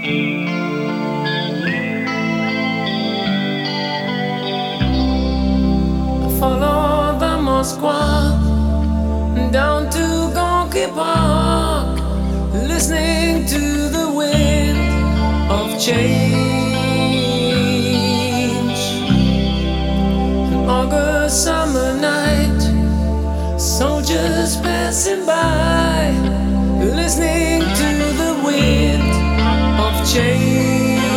Follow the Moskva down to Gorky Park, listening to the wind of change. An August summer night, soldiers passing by, listening to the wind of change.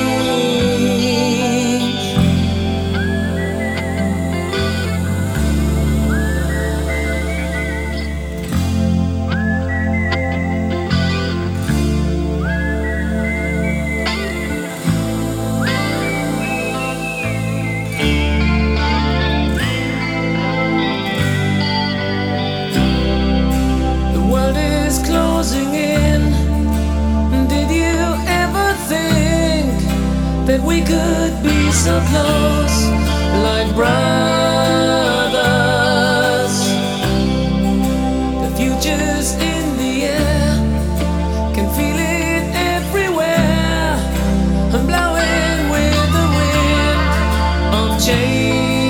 Closing in. Did you ever think that we could be so close, like brothers? The future's in the air, can feel it everywhere. I'm blowing with the wind of change.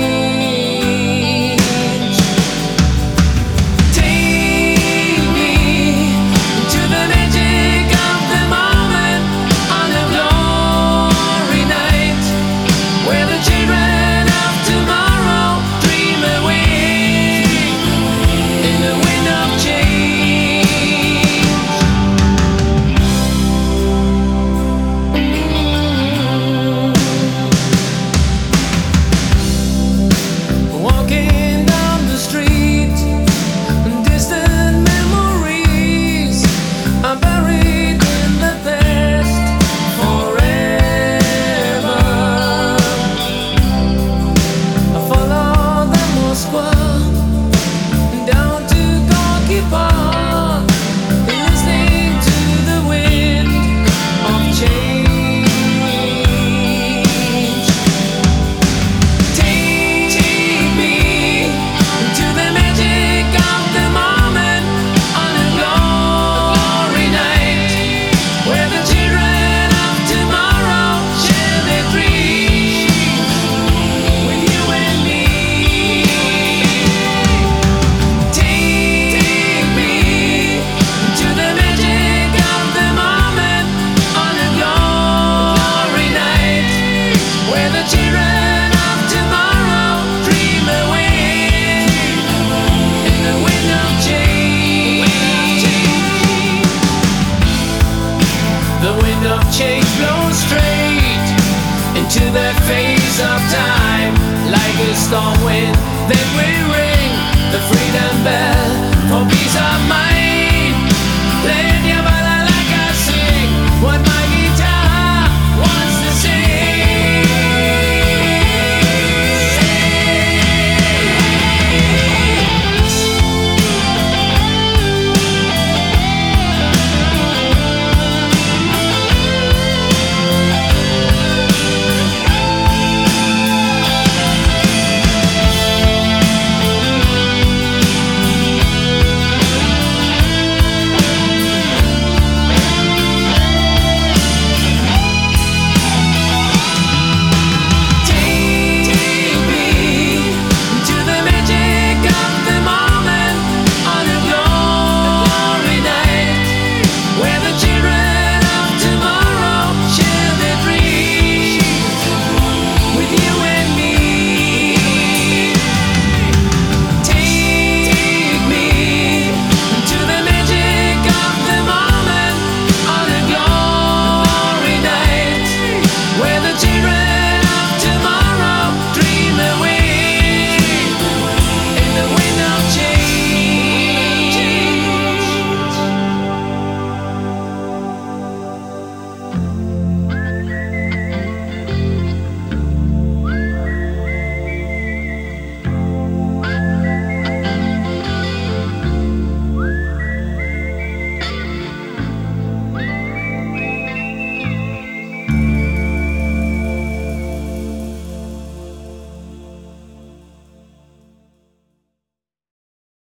Change blows straight into that phase of time, like a storm wind. Then we ring the freedom bell for peace of mind.